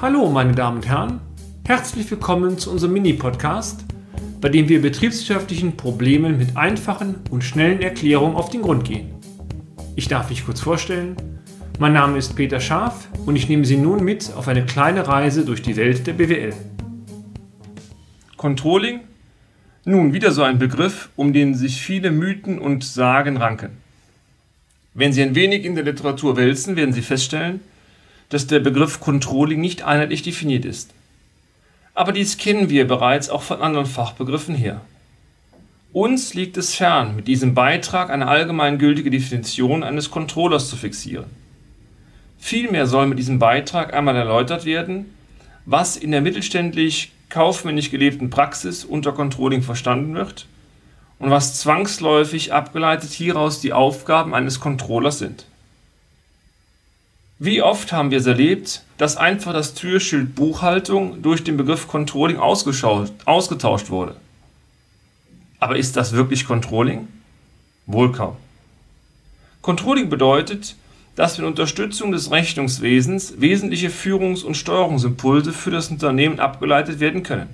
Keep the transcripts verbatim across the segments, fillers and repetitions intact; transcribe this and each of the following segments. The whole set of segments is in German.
Hallo meine Damen und Herren, herzlich willkommen zu unserem Mini-Podcast, bei dem wir betriebswirtschaftlichen Problemen mit einfachen und schnellen Erklärungen auf den Grund gehen. Ich darf mich kurz vorstellen, mein Name ist Peter Scharf und ich nehme Sie nun mit auf eine kleine Reise durch die Welt der B W L. Controlling? Nun, wieder so ein Begriff, um den sich viele Mythen und Sagen ranken. Wenn Sie ein wenig in der Literatur wälzen, werden Sie feststellen, dass der Begriff Controlling nicht einheitlich definiert ist. Aber dies kennen wir bereits auch von anderen Fachbegriffen her. Uns liegt es fern, mit diesem Beitrag eine allgemeingültige Definition eines Controllers zu fixieren. Vielmehr soll mit diesem Beitrag einmal erläutert werden, was in der mittelständlich-kaufmännisch gelebten Praxis unter Controlling verstanden wird und was zwangsläufig abgeleitet hieraus die Aufgaben eines Controllers sind. Wie oft haben wir es erlebt, dass einfach das Türschild Buchhaltung durch den Begriff Controlling ausgetauscht wurde. Aber ist das wirklich Controlling? Wohl kaum. Controlling bedeutet, dass mit Unterstützung des Rechnungswesens wesentliche Führungs- und Steuerungsimpulse für das Unternehmen abgeleitet werden können.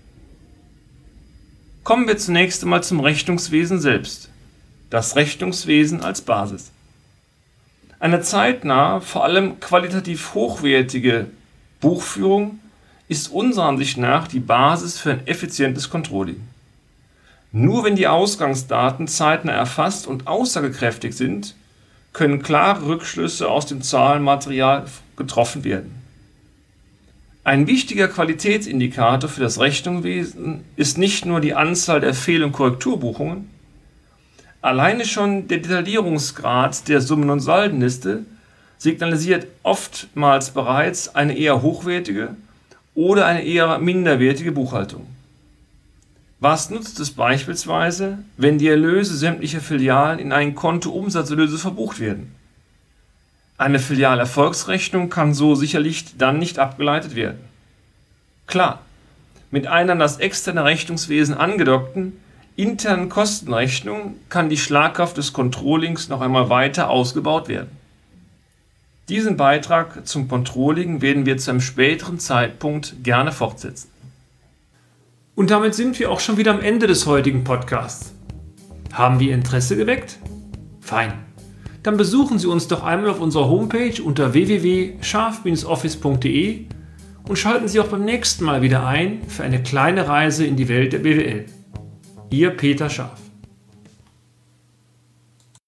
Kommen wir zunächst einmal zum Rechnungswesen selbst. Das Rechnungswesen als Basis. Eine zeitnahe, vor allem qualitativ hochwertige Buchführung ist unserer Ansicht nach die Basis für ein effizientes Controlling. Nur wenn die Ausgangsdaten zeitnah erfasst und aussagekräftig sind, können klare Rückschlüsse aus dem Zahlenmaterial getroffen werden. Ein wichtiger Qualitätsindikator für das Rechnungswesen ist nicht nur die Anzahl der Fehl- und Korrekturbuchungen. Alleine schon der Detaillierungsgrad der Summen- und Saldenliste signalisiert oftmals bereits eine eher hochwertige oder eine eher minderwertige Buchhaltung. Was nutzt es beispielsweise, wenn die Erlöse sämtlicher Filialen in ein Konto Umsatzerlöse verbucht werden? Eine Filialerfolgsrechnung kann so sicherlich dann nicht abgeleitet werden. Klar, mit einer an das externe Rechnungswesen angedockten internen Kostenrechnung kann die Schlagkraft des Controllings noch einmal weiter ausgebaut werden. Diesen Beitrag zum Controlling werden wir zu einem späteren Zeitpunkt gerne fortsetzen. Und damit sind wir auch schon wieder am Ende des heutigen Podcasts. Haben wir Interesse geweckt? Fein. Dann besuchen Sie uns doch einmal auf unserer Homepage unter w w w punkt scharf Bindestrich office punkt d e und schalten Sie auch beim nächsten Mal wieder ein für eine kleine Reise in die Welt der B W L. Ihr Peter Scharf.